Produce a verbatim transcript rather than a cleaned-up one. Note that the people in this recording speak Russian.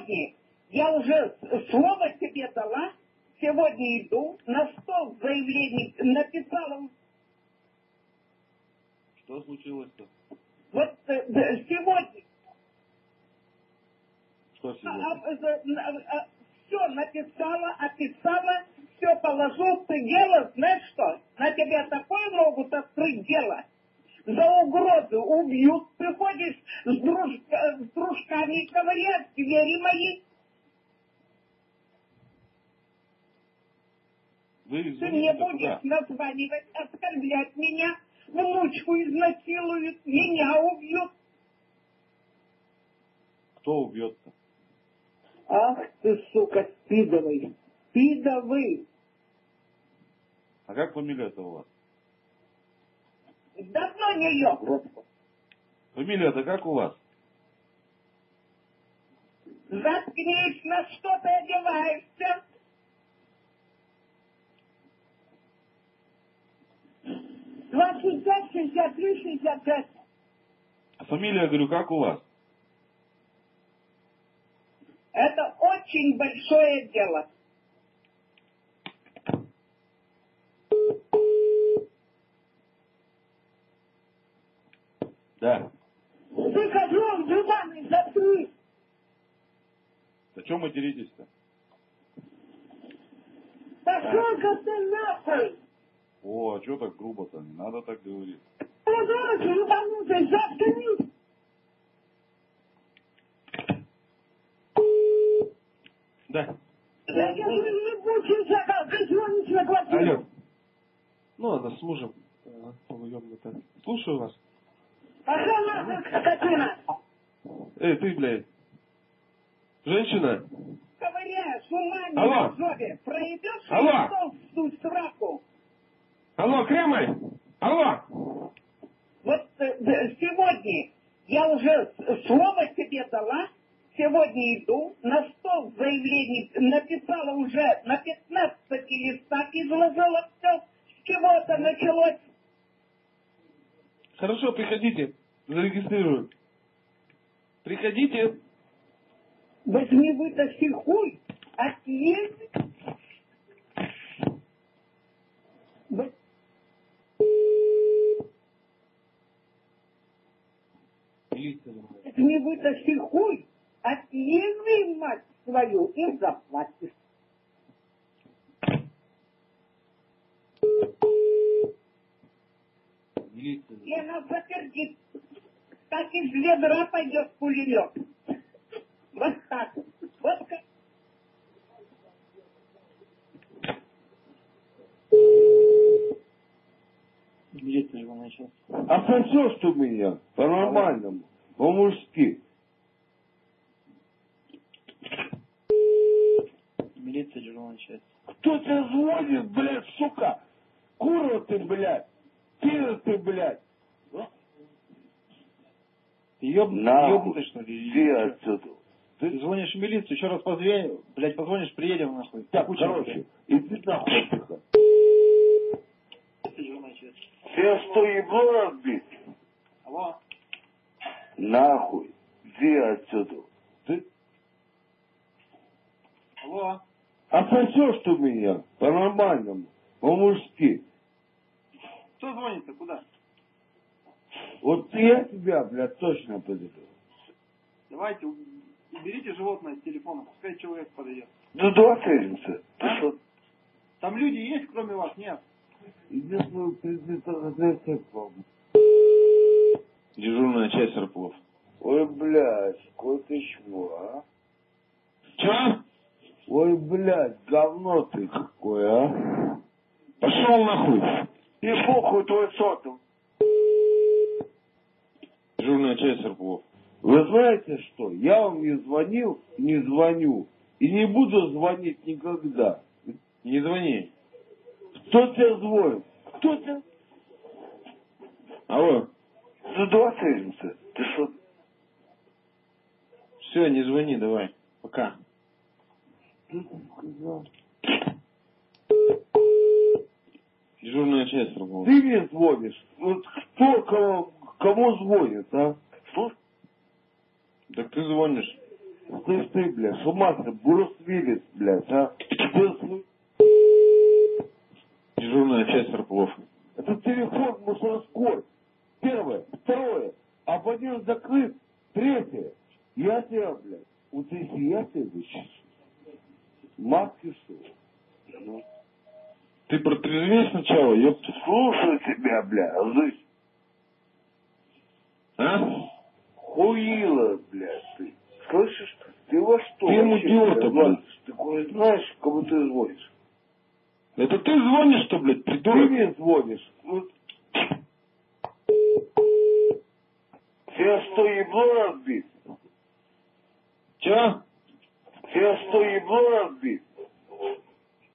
сегодня я уже слово тебе дала, сегодня иду, на стол заявлений написала. Что случилось-то? Вот э, сегодня. Что сегодня? А, а, а, а, все написала, описала, все положу. Ты дело, знаешь что? На тебя такое могут открыть дело. За угрозы убьют. Ты ходишь с, друж... с дружками и говорят, двери мои. Вы Ты не будешь названивать, оскорблять меня. Внучку изнасилуют, меня убьют. Кто убьет-то? Ах ты, сука, спидовый. Спидовый. А как фамилия-то у вас? Давно не ее. Фамилия-то как у вас? Заткнись, на что ты одеваешься? двадцать пять, шестьдесят три, шестьдесят пять. А фамилия, говорю, как у вас? Это очень большое дело. Да. Ты козлом зубами заткнись. О чем материтесь-то? Пошел-ка ты нахуй. О, а что так грубо-то? Не надо так говорить. Придурок ебанутый, заткнись. Да. Я говорю, ебучий закал, ты звонишь на квартиру. Алло. Ну ладно, с мужем. Полуёбнуто. Слушаю вас. Пошел нахуй, скотина. Эй, ты, блядь. Женщина? Ковыряешь умами Алло. в жопе. Проебешь Алло. и стол в ту сраку. Алло, Кремль! Алло! Вот э, сегодня я уже слово тебе дала, сегодня иду, на стол заявлений написала уже на пятнадцати листах, изложила все, с чего это началось. Хорошо, приходите. Зарегистрирую. Приходите. Возьми, вытащи хуй, отъезди. Возьми, вытащи хуй, отъезди, мать свою, и заплатишь. И она запердит. Так из ведра пойдет пулемет. Вот так. Вот как. Милиция его начал. А посешь ты меня по-нормальному, по-мужски. Милиция дежурная начать. Кто тебе звонит, блядь, сука? Курва ты, блядь. Пидор ты, блядь. Ты ёб... ёбнутый, что ли? Иди отсюда. Ты звонишь в милицию, еще раз позвони, блядь, позвонишь, приедем нахуй. Так, Куча, короче, иди нахуй тихо. Дежурная часть. Тебе что, ебло разбить? Алло. Нахуй. Иди отсюда. Ты... Алло. А посешь ты меня по-нормальному, по-мужски. Кто звонит-то? Куда? Вот я тебя, блядь, точно подержу. Давайте, уберите животное с телефона, пускай человек подойдет. Ну, давай встретимся. Ты А? что? Там люди есть, кроме вас? Нет. Иди свою предметную пробу. Дежурная часть Рыплов. Ой, блядь, сколько чмо, а? Че? Ой, блядь, говно ты какой, а? Пошел нахуй. И похуй твой сотов. Дежурная часть Рыплов. Вы знаете что? Я вам не звонил, не звоню. И не буду звонить никогда. Не звони. Кто тебе звонит? Кто тебе? Алло. Ну, давай встретимся. Ты что? Все, не звони, давай. Пока. Что ты сказал? Дежурная часть Рыплов. Ты мне звонишь. Вот кто кому, кому звонит, а? Что? Так ты звонишь. Слышь ты, блядь, с ума ты, Брюс Уиллис, блядь, а? Ты слышь? Дежурная часть Орлов. Это телефон мусорской. Первое. Второе. Абонент закрыт. Третье. Я тебя, блядь, вот если я тебя вычислю, маски что? Ну. Ты протрезвей сначала, ёпта. Слушаю тебя, бля, зысь. А? Хуила, блядь, ты. Слышишь? Ты во что? Ты ему вообще, идиота, блядь, блядь. лазишь? Ты кое знаешь, кому ты звонишь? Это ты звонишь, что, блядь, Ты придурок? мне звонишь. Вот. Тебя что, ебло разбить? Чё? Тебя что, ебло разбить?